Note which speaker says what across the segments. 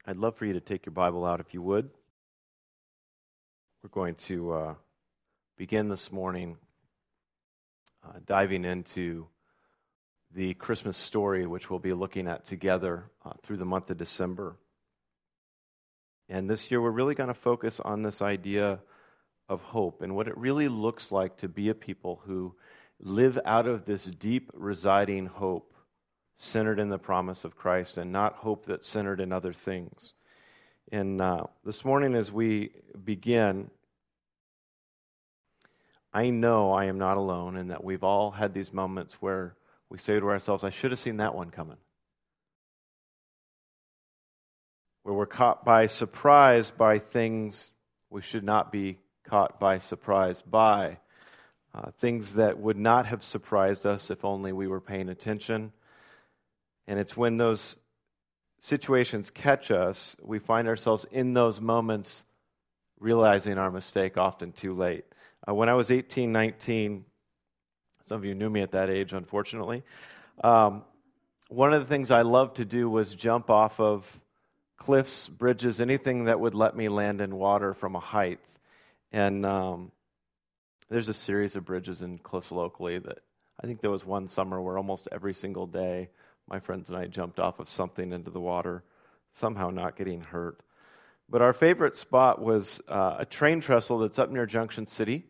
Speaker 1: I'd love for you to take your Bible out if you would. We're going to begin this morning diving into the Christmas story, which we'll be looking at together through the month of December. And this year we're really going to focus on this idea of hope and what it really looks like to be a people who live out of this deep residing hope centered in the promise of Christ and not hope that's centered in other things. And this morning as we begin, I know I am not alone and that we've all had these moments where we say to ourselves, I should have seen that one coming. Where we're caught by surprise by things we should not be caught by surprise by. Things that would not have surprised us if only we were paying attention. And it's when those situations catch us, we find ourselves in those moments realizing our mistake often too late. When I was 18, 19, some of you knew me at that age, unfortunately, one of the things I loved to do was jump off of cliffs, bridges, anything that would let me land in water from a height. And there's a series of bridges and cliffs locally that I think there was one summer where almost every single day my friends and I jumped off of something into the water, somehow not getting hurt. But our favorite spot was a train trestle that's up near Junction City,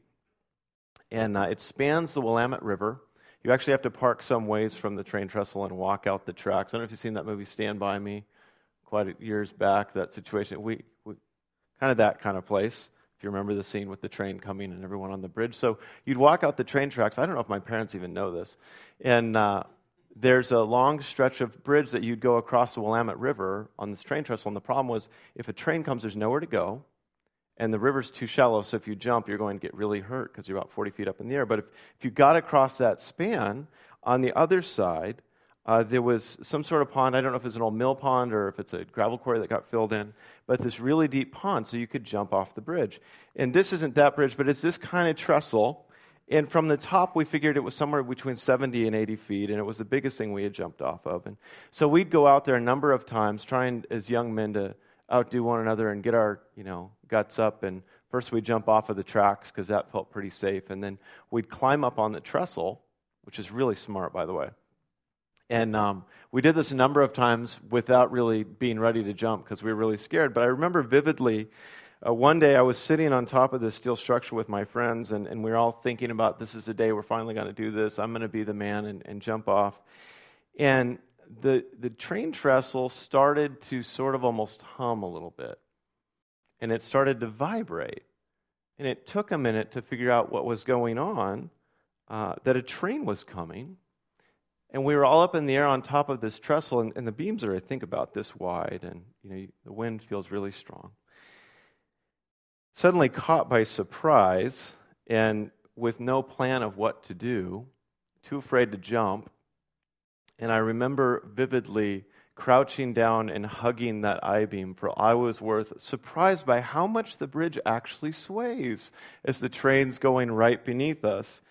Speaker 1: and it spans the Willamette River. You actually have to park some ways from the train trestle and walk out the tracks. I don't know if you've seen that movie Stand By Me, quite years back, that situation. We kind of that kind of place, if you remember the scene with the train coming and everyone on the bridge. So you'd walk out the train tracks. I don't know if my parents even know this. And there's a long stretch of bridge that you'd go across the Willamette River on this train trestle, and the problem was if a train comes, there's nowhere to go, and the river's too shallow, so if you jump, you're going to get really hurt because you're about 40 feet up in the air. But if you got across that span, on the other side, there was some sort of pond. I don't know if it's an old mill pond or if it's a gravel quarry that got filled in, but this really deep pond, so you could jump off the bridge. And this isn't that bridge, but it's this kind of trestle. And from the top, we figured it was somewhere between 70 and 80 feet, and it was the biggest thing we had jumped off of. And so we'd go out there a number of times, trying as young men to outdo one another and get our, guts up. And first we'd jump off of the tracks because that felt pretty safe. And then we'd climb up on the trestle, which is really smart, by the way. And we did this a number of times without really being ready to jump because we were really scared. But I remember vividly, one day I was sitting on top of this steel structure with my friends, and we were all thinking about, this is the day we're finally going to do this. I'm going to be the man and jump off. And the train trestle started to sort of almost hum a little bit. And it started to vibrate. And it took a minute to figure out what was going on, that a train was coming. And we were all up in the air on top of this trestle, and the beams are, I think, about this wide, and the wind feels really strong. Suddenly caught by surprise and with no plan of what to do, too afraid to jump. And I remember vividly crouching down and hugging that I-beam for all I was worth, surprised by how much the bridge actually sways as the train's going right beneath us.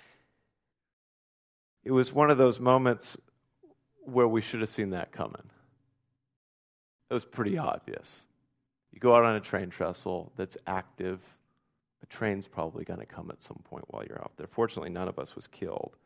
Speaker 1: It was one of those moments where we should have seen that coming. It was pretty obvious. You go out on a train trestle that's active, a train's probably going to come at some point while you're out there. Fortunately, none of us was killed.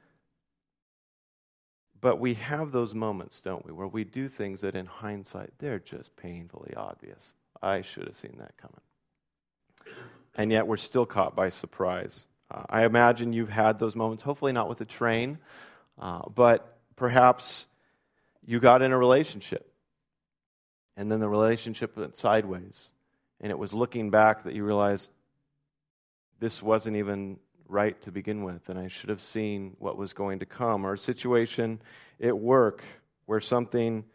Speaker 1: But we have those moments, don't we, where we do things that in hindsight, they're just painfully obvious. I should have seen that coming. And yet we're still caught by surprise. I imagine you've had those moments, hopefully not with a train, but perhaps you got in a relationship. And then the relationship went sideways. And it was looking back that you realized this wasn't even right to begin with, and I should have seen what was going to come. Or a situation at work where something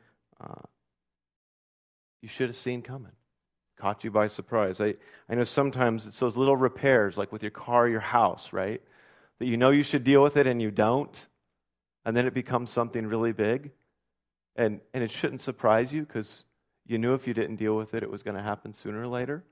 Speaker 1: you should have seen coming caught you by surprise. I know sometimes it's those little repairs, like with your car, your house, right? That you should deal with it and you don't, and then it becomes something really big. And it shouldn't surprise you because you knew if you didn't deal with it, it was going to happen sooner or later.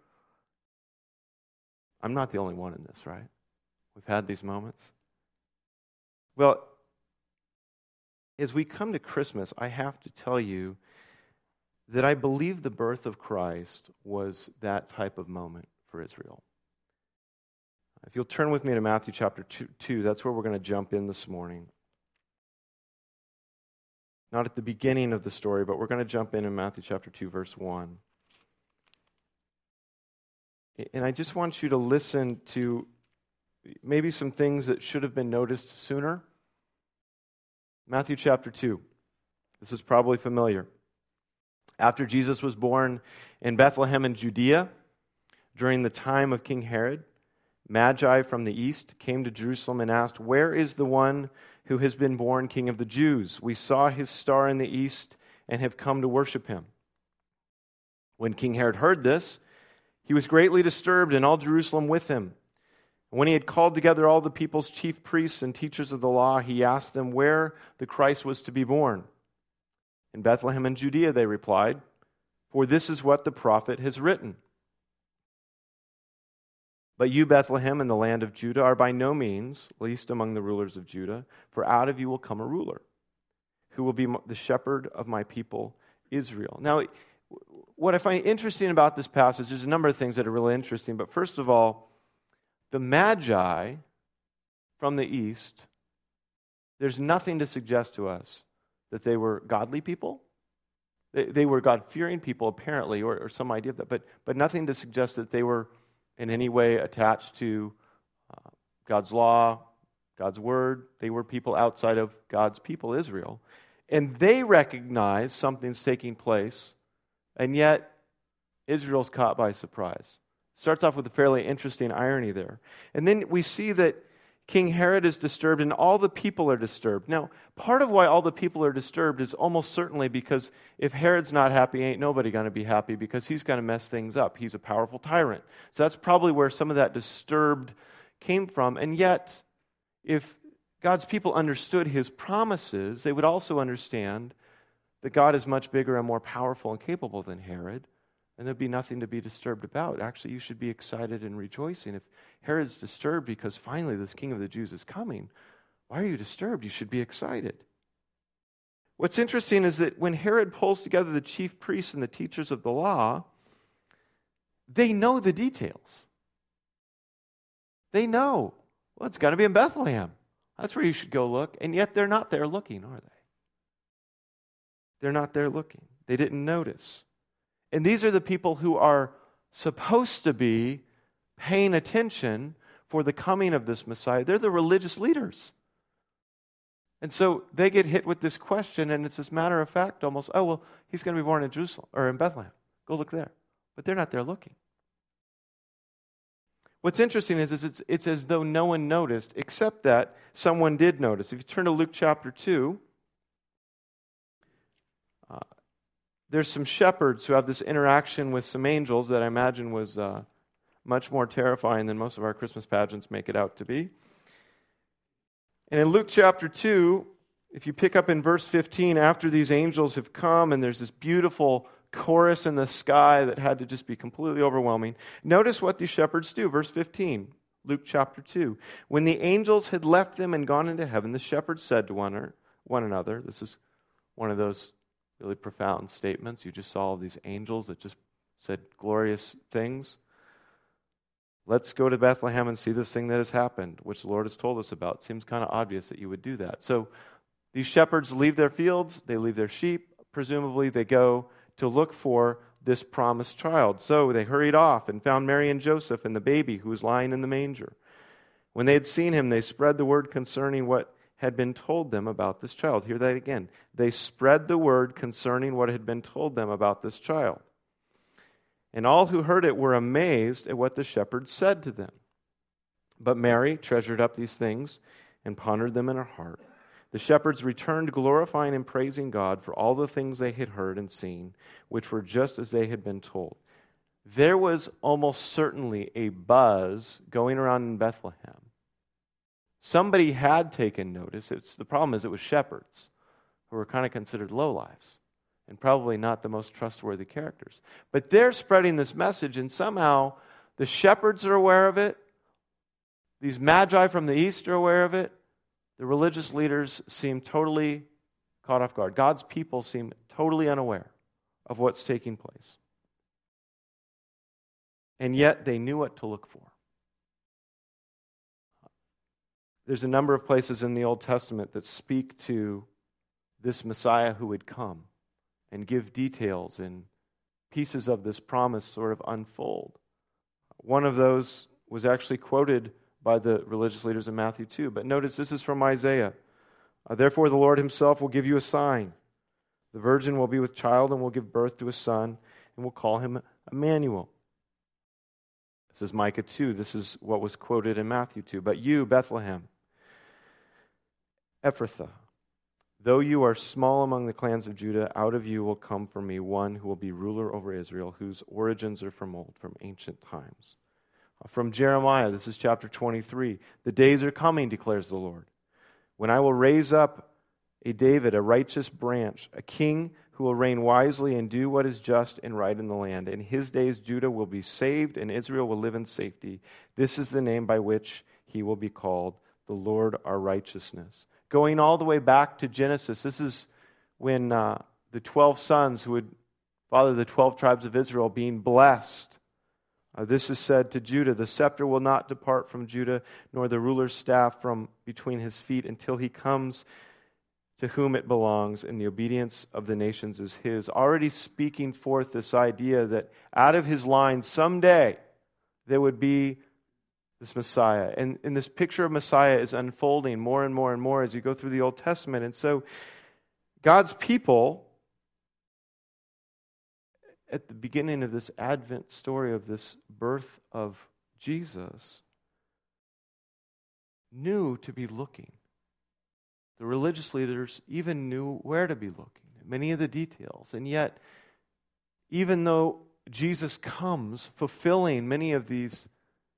Speaker 1: I'm not the only one in this, right? We've had these moments. Well, as we come to Christmas, I have to tell you that I believe the birth of Christ was that type of moment for Israel. If you'll turn with me to Matthew chapter 2, that's where we're going to jump in this morning. Not at the beginning of the story, but we're going to jump in Matthew chapter 2, verse 1. And I just want you to listen to maybe some things that should have been noticed sooner. Matthew chapter 2. This is probably familiar. After Jesus was born in Bethlehem in Judea, during the time of King Herod, Magi from the east came to Jerusalem and asked, "Where is the one who has been born King of the Jews? We saw his star in the east and have come to worship him." When King Herod heard this, he was greatly disturbed, and all Jerusalem with him. When he had called together all the people's chief priests and teachers of the law, he asked them where the Christ was to be born. "In Bethlehem in Judea," they replied, "for this is what the prophet has written. But you, Bethlehem, in the land of Judah, are by no means least among the rulers of Judah, for out of you will come a ruler, who will be the shepherd of my people Israel." Now, what I find interesting about this passage, there's a number of things that are really interesting, but first of all, the Magi from the east, there's nothing to suggest to us that they were godly people. They were God-fearing people, apparently, or some idea of that, but nothing to suggest that they were in any way attached to God's law, God's word. They were people outside of God's people, Israel. And they recognize something's taking place, and yet Israel's caught by surprise. Starts off with a fairly interesting irony there. And then we see that King Herod is disturbed and all the people are disturbed. Now, part of why all the people are disturbed is almost certainly because if Herod's not happy, ain't nobody going to be happy, because he's going to mess things up. He's a powerful tyrant. So that's probably where some of that disturbed came from. And yet, if God's people understood his promises, they would also understand that God is much bigger and more powerful and capable than Herod, and there'd be nothing to be disturbed about. Actually, you should be excited and rejoicing. If Herod's disturbed because finally this king of the Jews is coming, why are you disturbed? You should be excited. What's interesting is that when Herod pulls together the chief priests and the teachers of the law, they know the details. They know, well, it's got to be in Bethlehem. That's where you should go look. And yet they're not there looking, are they? They're not there looking. They didn't notice. And these are the people who are supposed to be paying attention for the coming of this Messiah. They're the religious leaders. And so they get hit with this question, and it's this matter of fact almost, oh, well, he's going to be born in Jerusalem or in Bethlehem. Go look there. But they're not there looking. What's interesting is it's as though no one noticed, except that someone did notice. If you turn to Luke chapter 2, there's some shepherds who have this interaction with some angels that I imagine was much more terrifying than most of our Christmas pageants make it out to be. And in Luke chapter 2, if you pick up in verse 15, after these angels have come and there's this beautiful chorus in the sky that had to just be completely overwhelming, notice what these shepherds do. Verse 15, Luke chapter 2. When the angels had left them and gone into heaven, the shepherds said to one another, this is one of those really profound statements. You just saw all these angels that just said glorious things. Let's go to Bethlehem and see this thing that has happened, which the Lord has told us about. Seems kind of obvious that you would do that. So these shepherds leave their fields, they leave their sheep. Presumably they go to look for this promised child. So they hurried off and found Mary and Joseph and the baby who was lying in the manger. When they had seen him, they spread the word concerning what had been told them about this child. Hear that again. They spread the word concerning what had been told them about this child. And all who heard it were amazed at what the shepherds said to them. But Mary treasured up these things and pondered them in her heart. The shepherds returned, glorifying and praising God for all the things they had heard and seen, which were just as they had been told. There was almost certainly a buzz going around in Bethlehem. Somebody had taken notice. The problem is it was shepherds who were kind of considered lowlifes and probably not the most trustworthy characters. But they're spreading this message, and somehow the shepherds are aware of it. These magi from the east are aware of it. The religious leaders seem totally caught off guard. God's people seem totally unaware of what's taking place. And yet they knew what to look for. There's a number of places in the Old Testament that speak to this Messiah who would come and give details, and pieces of this promise sort of unfold. One of those was actually quoted by the religious leaders in Matthew 2. But notice this is from Isaiah. Therefore the Lord himself will give you a sign. The virgin will be with child and will give birth to a son, and will call him Emmanuel. This is Micah 2. This is what was quoted in Matthew 2. But you, Bethlehem, Ephrathah, though you are small among the clans of Judah, out of you will come for me one who will be ruler over Israel, whose origins are from old, from ancient times. From Jeremiah, this is chapter 23. The days are coming, declares the Lord, when I will raise up a David, a righteous branch, a king who will reign wisely and do what is just and right in the land. In his days Judah will be saved and Israel will live in safety. This is the name by which he will be called, the Lord our righteousness. Going all the way back to Genesis, this is when the 12 sons who would father the 12 tribes of Israel being blessed. This is said to Judah, the scepter will not depart from Judah, nor the ruler's staff from between his feet until he comes to whom it belongs, and the obedience of the nations is his. Already speaking forth this idea that out of his line someday there would be this Messiah. And this picture of Messiah is unfolding more and more and more as you go through the Old Testament. And so God's people, at the beginning of this Advent story of this birth of Jesus, knew to be looking. The religious leaders even knew where to be looking, many of the details. And yet, even though Jesus comes fulfilling many of these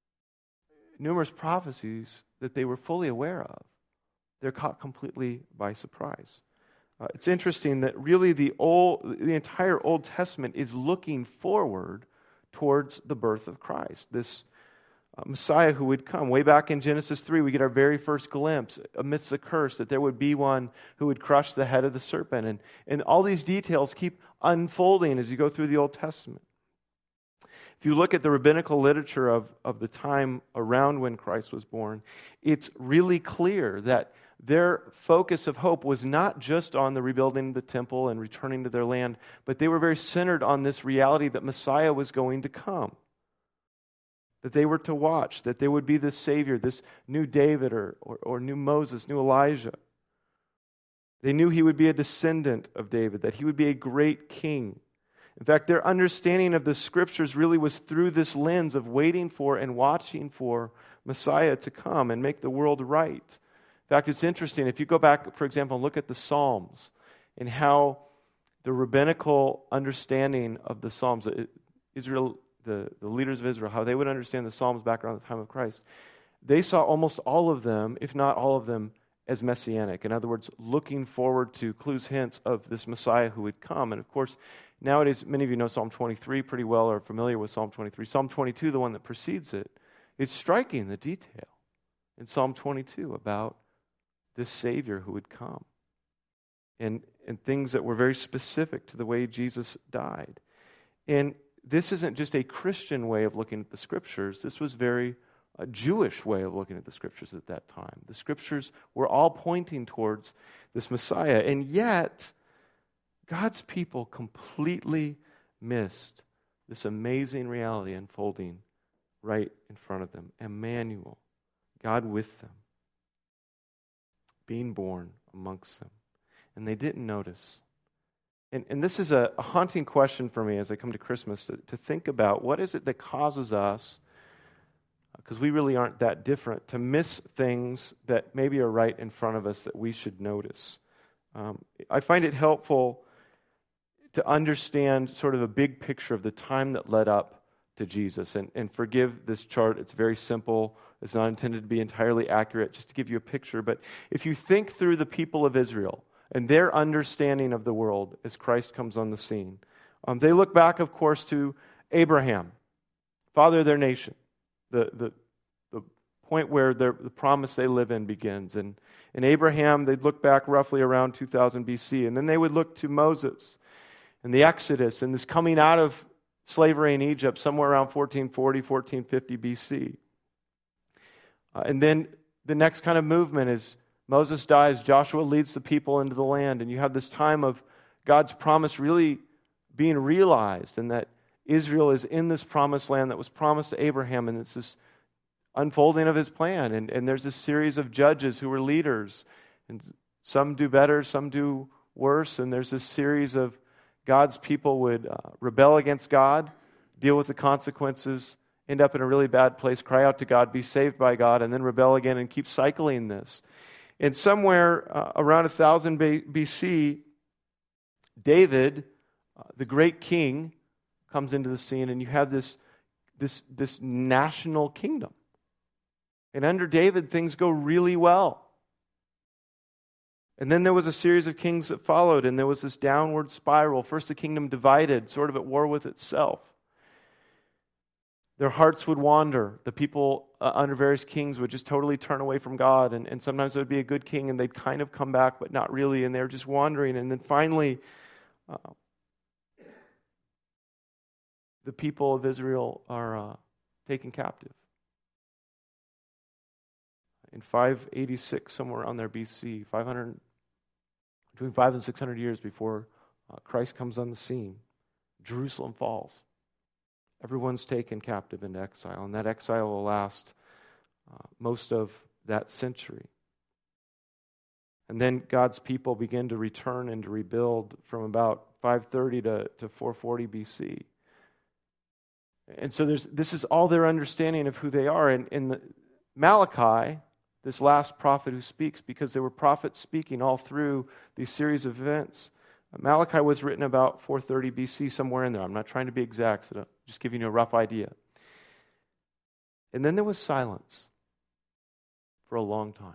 Speaker 1: numerous prophecies that they were fully aware of, they're caught completely by surprise. It's interesting that really the entire Old Testament is looking forward towards the birth of Christ, this Messiah who would come. Way back in Genesis 3, we get our very first glimpse amidst the curse that there would be one who would crush the head of the serpent. And all these details keep unfolding as you go through the Old Testament. If you look at the rabbinical literature of the time around when Christ was born, it's really clear that their focus of hope was not just on the rebuilding of the temple and returning to their land, but they were very centered on this reality that Messiah was going to come, that they were to watch, that there would be this Savior, this new David or new Moses, new Elijah. They knew he would be a descendant of David, that he would be a great king. In fact, their understanding of the Scriptures really was through this lens of waiting for and watching for Messiah to come and make the world right. In fact, it's interesting, if you go back, for example, and look at the Psalms and how the rabbinical understanding of the Psalms, Israel, the leaders of Israel, how they would understand the Psalms back around the time of Christ, they saw almost all of them, if not all of them, as messianic. In other words, looking forward to clues, hints of this Messiah who would come. And of course, nowadays, many of you know Psalm 23 pretty well, or are familiar with Psalm 23. Psalm 22, the one that precedes it, is striking the detail in Psalm 22 about this Savior who would come. And things that were very specific to the way Jesus died. And this isn't just a Christian way of looking at the Scriptures. This was very a Jewish way of looking at the Scriptures at that time. The Scriptures were all pointing towards this Messiah. And yet, God's people completely missed this amazing reality unfolding right in front of them. Emmanuel, God with them, being born amongst them. And they didn't notice. And this is a haunting question for me as I come to Christmas, to think about what is it that causes us, because we really aren't that different, to miss things that maybe are right in front of us that we should notice. I find it helpful to understand sort of a big picture of the time that led up to Jesus. And forgive this chart, it's very simple. It's not intended to be entirely accurate, just to give you a picture. But if you think through the people of Israel and their understanding of the world as Christ comes on the scene, they look back, of course, to Abraham, father of their nation, the point where the promise they live in begins. And in Abraham, they'd look back roughly around 2000 BC, and then they would look to Moses. and the Exodus and this coming out of slavery in Egypt somewhere around 1440, 1450 BC. And then the next kind of movement is Moses dies, Joshua leads the people into the land, and you have this time of God's promise really being realized, and that Israel is in this promised land that was promised to Abraham, and it's this unfolding of his plan. And there's this series of judges who were leaders, and some do better, some do worse, and there's this series of God's people would rebel against God, deal with the consequences, end up in a really bad place, cry out to God, be saved by God, and then rebel again and keep cycling this. And somewhere around 1000 BC, David, the great king, comes into the scene, and you have this national kingdom. And under David, things go really well. And then there was a series of kings that followed, and there was this downward spiral. First, the kingdom divided, sort of at war with itself. Their hearts would wander. The people under various kings would just totally turn away from God, and sometimes there would be a good king, and they'd kind of come back, but not really, and they were just wandering. And then finally, the people of Israel are taken captive. In 586, somewhere around there, BC, between 500 and 600 years before Christ comes on the scene, Jerusalem falls. Everyone's taken captive into exile, and that exile will last most of that century. And then God's people begin to return and to rebuild from about 530 to 440 BC. And so this is all their understanding of who they are. And in Malachi, this last prophet who speaks, because there were prophets speaking all through these series of events, Malachi was written about 430 BC, somewhere in there. I'm not trying to be exact, so I'm just giving you a rough idea. And then there was silence for a long time.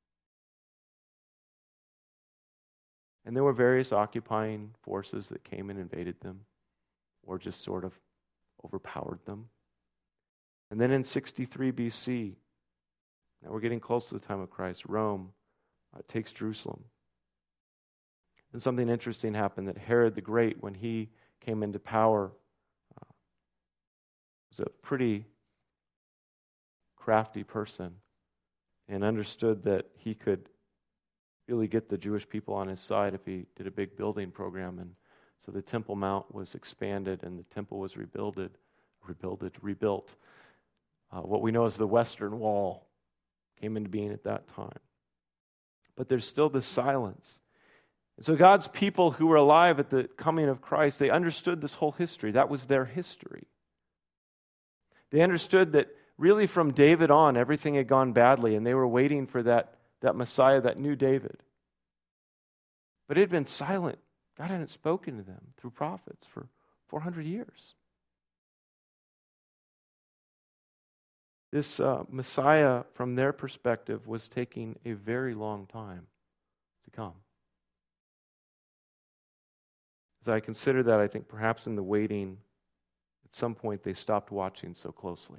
Speaker 1: And there were various occupying forces that came and invaded them, or just sort of overpowered them. And then in 63 BC, now we're getting close to the time of Christ, Rome takes Jerusalem. And something interesting happened, that Herod the Great, when he came into power, was a pretty crafty person and understood that he could really get the Jewish people on his side if he did a big building program. And so the Temple Mount was expanded, and the temple was rebuilt. What we know as the Western Wall came into being at that time. But there's still this silence. And so God's people who were alive at the coming of Christ, they understood this whole history. That was their history. They understood that really from David on, everything had gone badly, and they were waiting for that Messiah, that new David. But it had been silent. God hadn't spoken to them through prophets for 400 years. This Messiah, from their perspective, was taking a very long time to come. As I consider that, I think perhaps in the waiting, at some point they stopped watching so closely.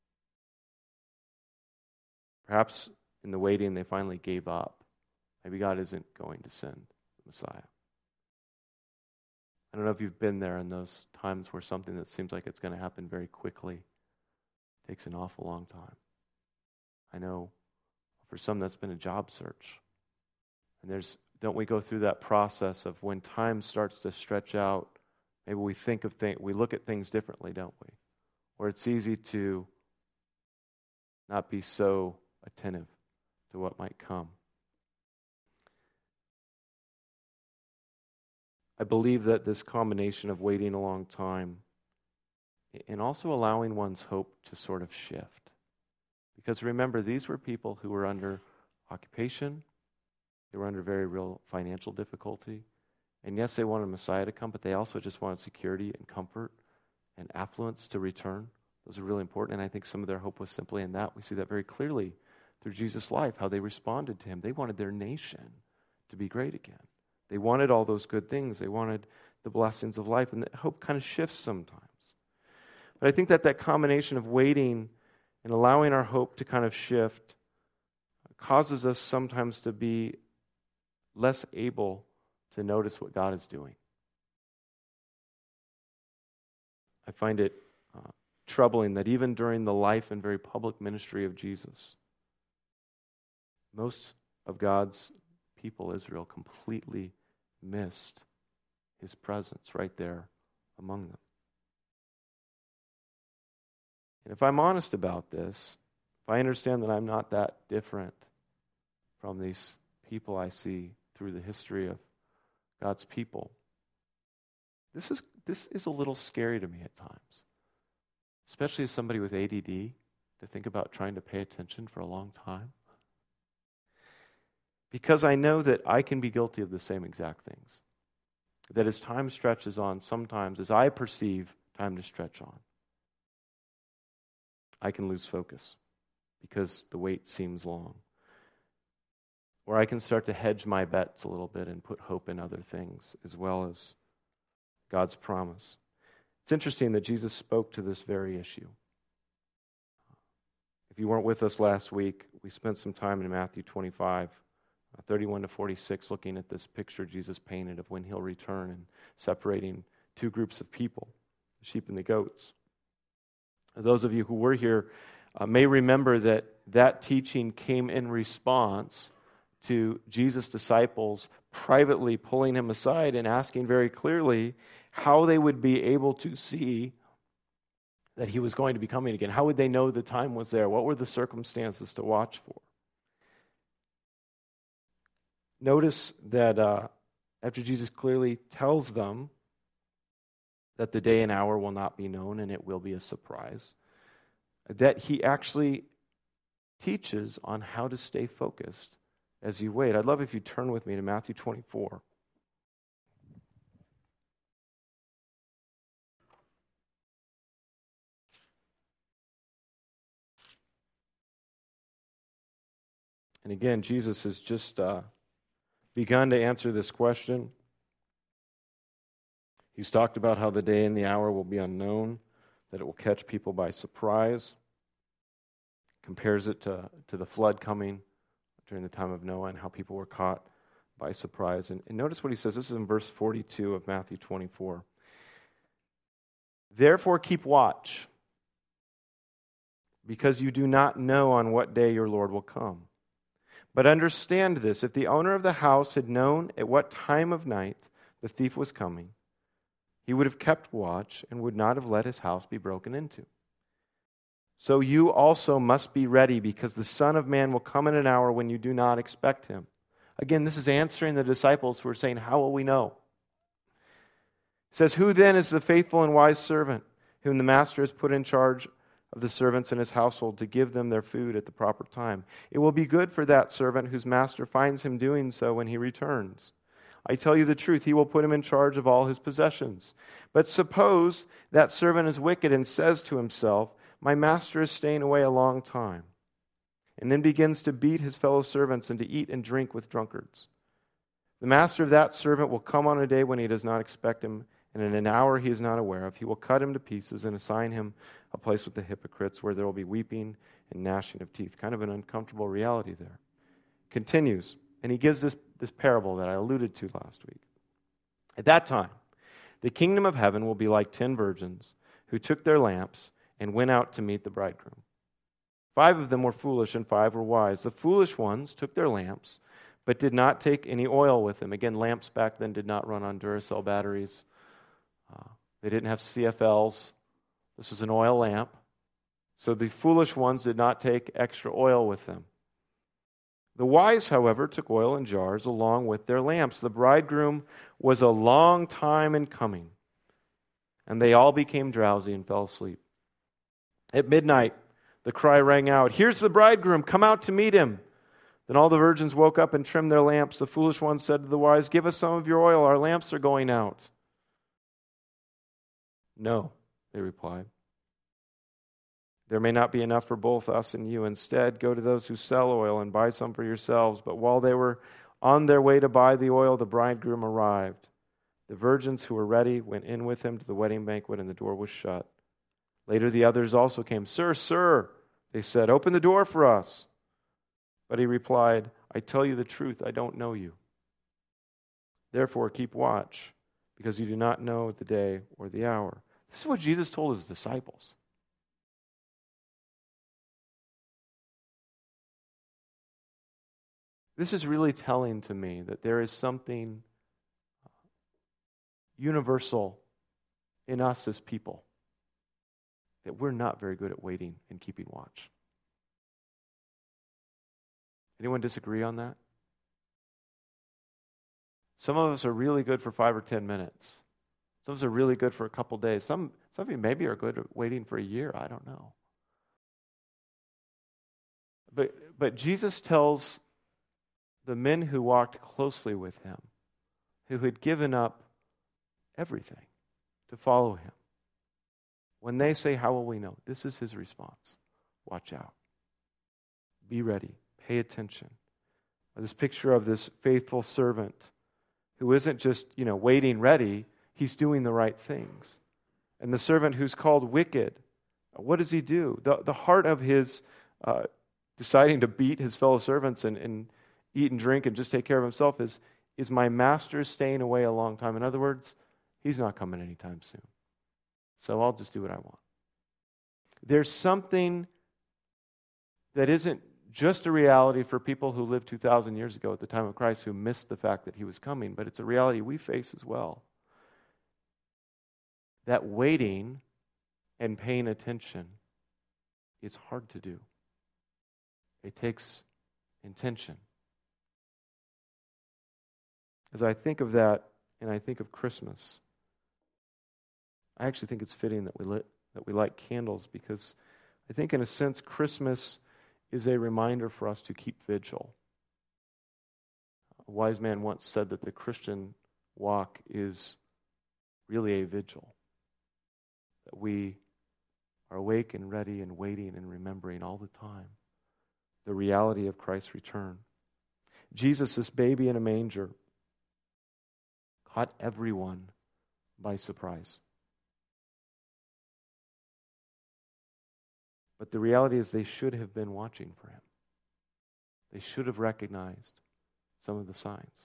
Speaker 1: Perhaps in the waiting they finally gave up. Maybe God isn't going to send the Messiah. I don't know if you've been there in those times where something that seems like it's going to happen very quickly takes an awful long time. I know for some that's been a job search. And don't we go through that process of when time starts to stretch out, maybe we we look at things differently, don't we? Or it's easy to not be so attentive to what might come. I believe that this combination of waiting a long time and also allowing one's hope to sort of shift. Because remember, these were people who were under occupation. They were under very real financial difficulty. And yes, they wanted Messiah to come, but they also just wanted security and comfort and affluence to return. Those are really important, and I think some of their hope was simply in that. We see that very clearly through Jesus' life, how they responded to him. They wanted their nation to be great again. They wanted all those good things. They wanted the blessings of life, and that hope kind of shifts sometimes. But I think that combination of waiting and allowing our hope to kind of shift causes us sometimes to be less able to notice what God is doing. find it troubling that even during the life and very public ministry of Jesus, most of God's people, Israel, completely missed his presence right there among them. And if I'm honest about this, if I understand that I'm not that different from these people I see through the history of God's people, this is a little scary to me at times, especially as somebody with ADD, to think about trying to pay attention for a long time. Because I know that I can be guilty of the same exact things. That as time stretches on, sometimes as I perceive time to stretch on, I can lose focus because the wait seems long. Or I can start to hedge my bets a little bit and put hope in other things as well as God's promise. It's interesting that Jesus spoke to this very issue. If you weren't with us last week, we spent some time in Matthew 25, 31 to 46, looking at this picture Jesus painted of when he'll return and separating two groups of people, the sheep and the goats. Those of you who were here may remember that that teaching came in response to Jesus' disciples privately pulling him aside and asking very clearly how they would be able to see that he was going to be coming again. How would they know the time was there? What were the circumstances to watch for? Notice that after Jesus clearly tells them that the day and hour will not be known and it will be a surprise, that he actually teaches on how to stay focused as you wait. I'd love if you turn with me to Matthew 24. And again, Jesus has just begun to answer this question. He's talked about how the day and the hour will be unknown, that it will catch people by surprise. Compares it to the flood coming during the time of Noah and how people were caught by surprise. And notice what he says. This is in verse 42 of Matthew 24. Therefore keep watch, because you do not know on what day your Lord will come. But understand this, if the owner of the house had known at what time of night the thief was coming, he would have kept watch and would not have let his house be broken into. So you also must be ready, because the Son of Man will come in an hour when you do not expect him. Again, this is answering the disciples who are saying, how will we know? It says, who then is the faithful and wise servant whom the master has put in charge of the servants in his household to give them their food at the proper time? It will be good for that servant whose master finds him doing so when he returns. I tell you the truth, he will put him in charge of all his possessions. But suppose that servant is wicked and says to himself, my master is staying away a long time, and then begins to beat his fellow servants and to eat and drink with drunkards. The master of that servant will come on a day when he does not expect him, and in an hour he is not aware of. He will cut him to pieces and assign him a place with the hypocrites, where there will be weeping and gnashing of teeth. Kind of an uncomfortable reality there. Continues, and he gives this parable that I alluded to last week. At that time, the kingdom of heaven will be like 10 virgins who took their lamps and went out to meet the bridegroom. 5 of them were foolish and 5 were wise. The foolish ones took their lamps, but did not take any oil with them. Again, lamps back then did not run on Duracell batteries. They didn't have CFLs. This was an oil lamp. So the foolish ones did not take extra oil with them. The wise, however, took oil in jars along with their lamps. The bridegroom was a long time in coming, and they all became drowsy and fell asleep. At midnight, the cry rang out, here's the bridegroom, come out to meet him. Then all the virgins woke up and trimmed their lamps. The foolish ones said to the wise, give us some of your oil, our lamps are going out. No, they replied. There may not be enough for both us and you. Instead, go to those who sell oil and buy some for yourselves. But while they were on their way to buy the oil, the bridegroom arrived. The virgins who were ready went in with him to the wedding banquet, and the door was shut. Later the others also came. Sir, sir, they said, open the door for us. But he replied, I tell you the truth, I don't know you. Therefore keep watch, because you do not know the day or the hour. This is what Jesus told his disciples. This is really telling to me that there is something universal in us as people, that we're not very good at waiting and keeping watch. Anyone disagree on that? Some of us are really good for 5 or 10 minutes. Some of us are really good for a couple days. Some of you maybe are good at waiting for a year. I don't know. But Jesus tells the men who walked closely with him, who had given up everything to follow him, when they say, "How will we know?" This is his response. Watch out. Be ready. Pay attention. This picture of this faithful servant who isn't just, waiting ready, he's doing the right things. And the servant who's called wicked, what does he do? The heart of his deciding to beat his fellow servants and eat and drink and just take care of himself is my master staying away a long time? In other words, he's not coming anytime soon. So I'll just do what I want. There's something that isn't just a reality for people who lived 2,000 years ago at the time of Christ who missed the fact that he was coming, but it's a reality we face as well. That waiting and paying attention is hard to do. It takes intention. As I think of that, and I think of Christmas, I actually think it's fitting that we light candles, because I think in a sense Christmas is a reminder for us to keep vigil. A wise man once said that the Christian walk is really a vigil. That we are awake and ready and waiting and remembering all the time the reality of Christ's return. Jesus, this baby in a manger, caught everyone by surprise. But the reality is they should have been watching for him. They should have recognized some of the signs.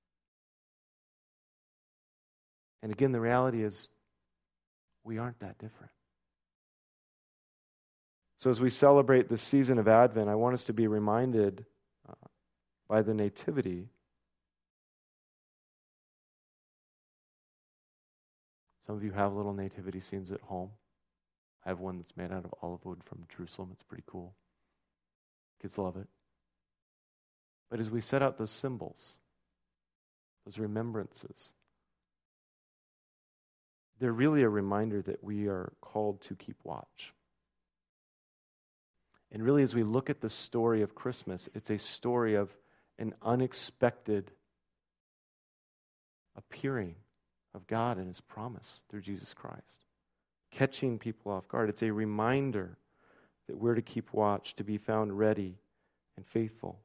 Speaker 1: And again, the reality is we aren't that different. So as we celebrate this season of Advent, I want us to be reminded by the Nativity. Some of you have little nativity scenes at home. I have one that's made out of olive wood from Jerusalem. It's pretty cool. Kids love it. But as we set out those symbols, those remembrances, they're really a reminder that we are called to keep watch. And really, as we look at the story of Christmas, it's a story of an unexpected appearing of God and his promise through Jesus Christ, catching people off guard. It's a reminder that we're to keep watch, to be found ready and faithful.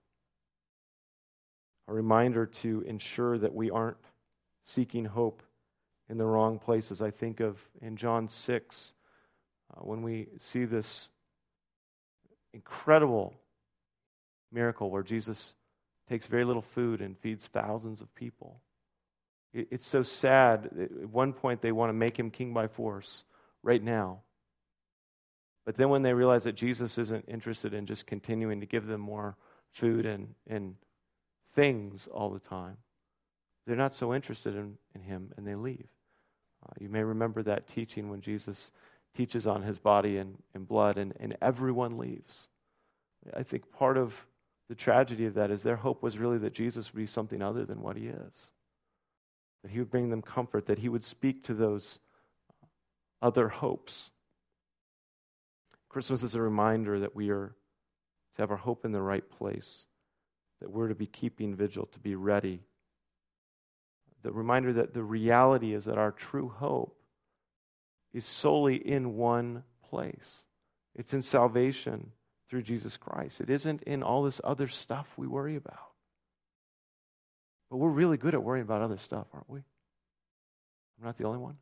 Speaker 1: A reminder to ensure that we aren't seeking hope in the wrong places. I think of in John 6, when we see this incredible miracle where Jesus takes very little food and feeds thousands of people. It's so sad. At one point, they want to make him king by force right now. But then when they realize that Jesus isn't interested in just continuing to give them more food and things all the time, they're not so interested in him, and they leave. You may remember that teaching when Jesus teaches on his body and blood, and everyone leaves. I think part of the tragedy of that is their hope was really that Jesus would be something other than what he is. That he would bring them comfort, that he would speak to those other hopes. Christmas is a reminder that we are to have our hope in the right place, that we're to be keeping vigil, to be ready. The reminder that the reality is that our true hope is solely in one place. It's in salvation through Jesus Christ. It isn't in all this other stuff we worry about. But we're really good at worrying about other stuff, aren't we? I'm not the only one.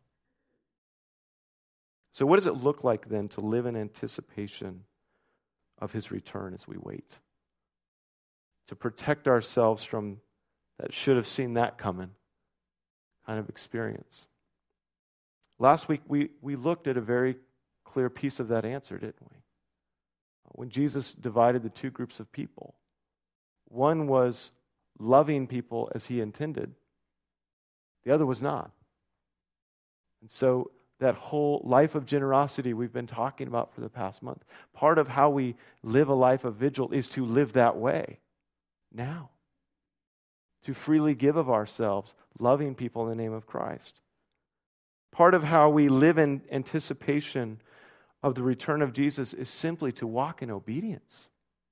Speaker 1: So what does it look like then to live in anticipation of his return as we wait? To protect ourselves from that should have seen that coming kind of experience. Last week, we looked at a very clear piece of that answer, didn't we? When Jesus divided the two groups of people, one was loving people as he intended, the other was not. And so that whole life of generosity we've been talking about for the past month, part of how we live a life of vigil is to live that way now, to freely give of ourselves, loving people in the name of Christ. Part of how we live in anticipation of the return of Jesus is simply to walk in obedience.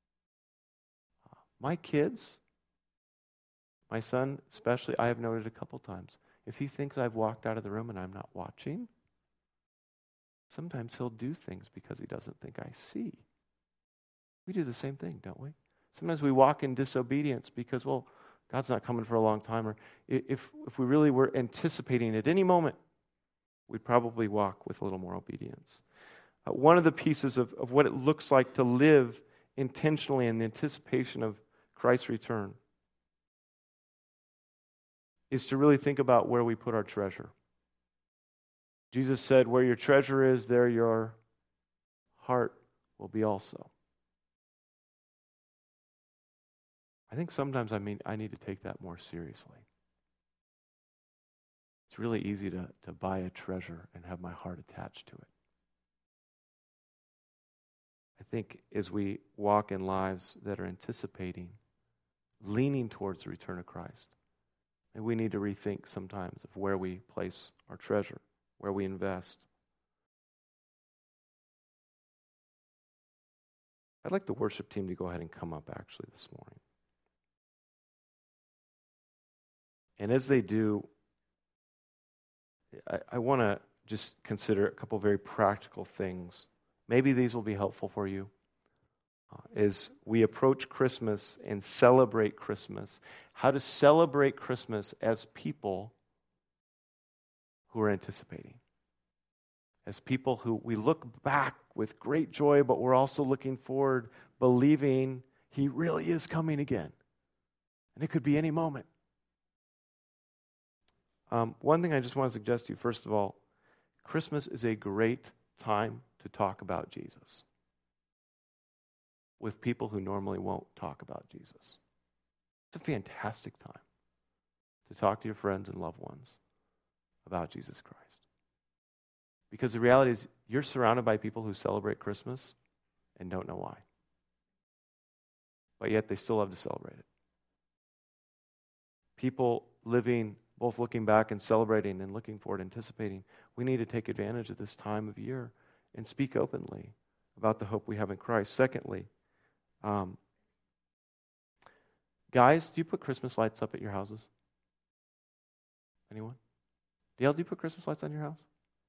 Speaker 1: My kids, my son especially, I have noted a couple times, if he thinks I've walked out of the room and I'm not watching, sometimes he'll do things because he doesn't think I see. We do the same thing, don't we? Sometimes we walk in disobedience because, well, God's not coming for a long time. Or if we really were anticipating at any moment, we'd probably walk with a little more obedience. One of the pieces of what it looks like to live intentionally in the anticipation of Christ's return is to really think about where we put our treasure. Jesus said, where your treasure is, there your heart will be also. I think sometimes I need to take that more seriously. It's really easy to buy a treasure and have my heart attached to it. I think as we walk in lives that are anticipating, leaning towards the return of Christ, and we need to rethink sometimes of where we place our treasure, where we invest. I'd like the worship team to go ahead and come up actually this morning. And as they do, I want to just consider a couple very practical things. Maybe these will be helpful for you as we approach Christmas and celebrate Christmas. How to celebrate Christmas as people who are anticipating. As people who we look back with great joy, but we're also looking forward, believing He really is coming again. And it could be any moment. One thing I just want to suggest to you, first of all, Christmas is a great time to talk about Jesus with people who normally won't talk about Jesus. It's a fantastic time to talk to your friends and loved ones about Jesus Christ. Because the reality is, you're surrounded by people who celebrate Christmas and don't know why. But yet they still love to celebrate it. People living, both looking back and celebrating and looking forward, anticipating. We need to take advantage of this time of year and speak openly about the hope we have in Christ. Secondly, guys, do you put Christmas lights up at your houses? Anyone? Dale, do you put Christmas lights on your house?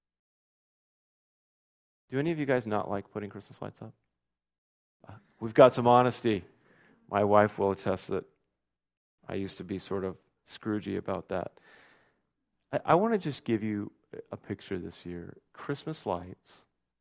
Speaker 1: Do any of you guys not like putting Christmas lights up? We've got some honesty. My wife will attest that I used to be sort of Scroogey about that. I want to just give you a picture this year. Christmas lights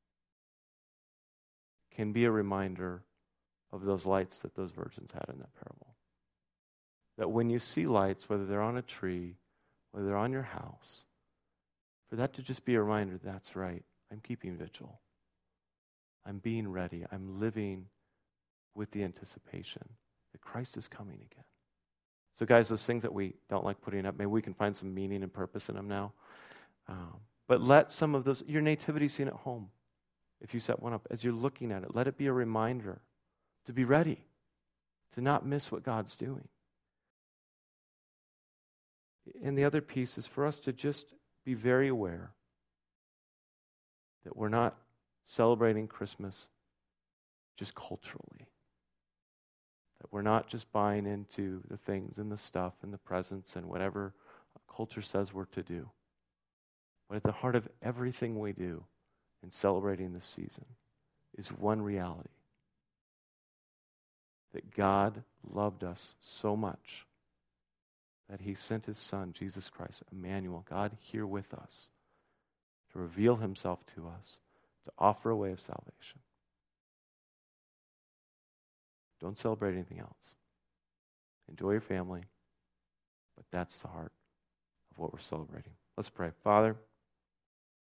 Speaker 1: can be a reminder of those lights that those virgins had in that parable. That when you see lights, whether they're on a tree, whether they're on your house, for that to just be a reminder, that's right, I'm keeping vigil. I'm being ready. I'm living with the anticipation that Christ is coming again. So guys, those things that we don't like putting up, maybe we can find some meaning and purpose in them now. But let some of those, your nativity scene at home, if you set one up, as you're looking at it, let it be a reminder to be ready, to not miss what God's doing. And the other piece is for us to just be very aware that we're not celebrating Christmas just culturally. That we're not just buying into the things and the stuff and the presents and whatever culture says we're to do. But at the heart of everything we do in celebrating this season is one reality. That God loved us so much that He sent His Son, Jesus Christ, Emmanuel, God here with us, to reveal Himself to us, to offer a way of salvation. Don't celebrate anything else. Enjoy your family, but that's the heart of what we're celebrating. Let's pray. Father,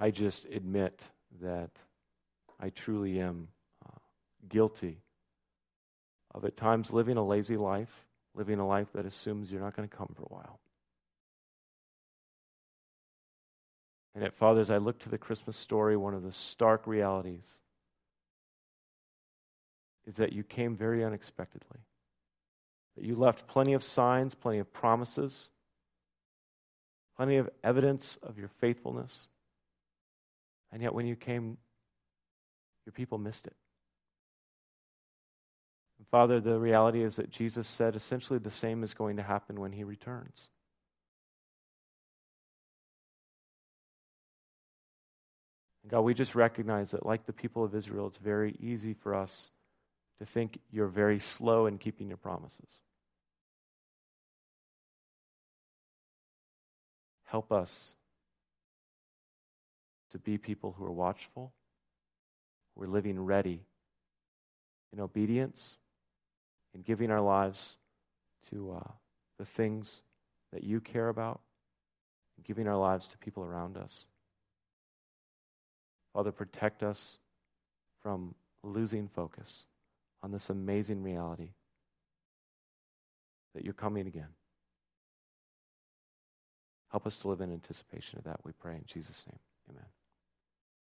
Speaker 1: I just admit that I truly am guilty of at times living a lazy life, living a life that assumes you're not going to come for a while. And yet, Father, as I look to the Christmas story, one of the stark realities is that you came very unexpectedly. That you left plenty of signs, plenty of promises, plenty of evidence of your faithfulness. And yet when you came, your people missed it. And Father, the reality is that Jesus said essentially the same is going to happen when he returns. And God, we just recognize that like the people of Israel, it's very easy for us to think you're very slow in keeping your promises. Help us to be people who are watchful, who are living ready in obedience, in giving our lives to the things that you care about, and giving our lives to people around us. Father, protect us from losing focus on this amazing reality that you're coming again. Help us to live in anticipation of that, we pray in Jesus' name. Amen.